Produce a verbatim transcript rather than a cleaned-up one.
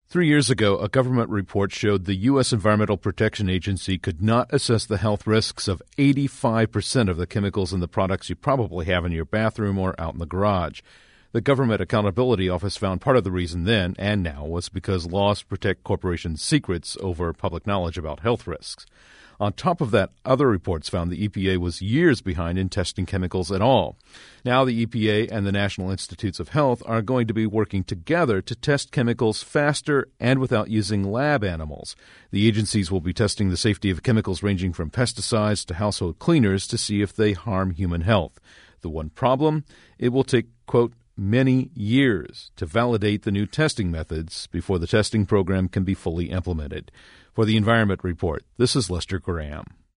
Three years ago, a government report showed the U S Environmental Protection Agency could not assess the health risks of eighty-five percent of the chemicals in the products you probably have in your bathroom or out in the garage. The Government Accountability Office found part of the reason then and now was because laws protect corporations' secrets over public knowledge about health risks. On top of that, other reports found the E P A was years behind in testing chemicals at all. Now the E P A and the National Institutes of Health are going to be working together to test chemicals faster and without using lab animals. The agencies will be testing the safety of chemicals ranging from pesticides to household cleaners to see if they harm human health. The one problem? It will take, quote, many years to validate the new testing methods before the testing program can be fully implemented. For the Environment Report, this is Lester Graham.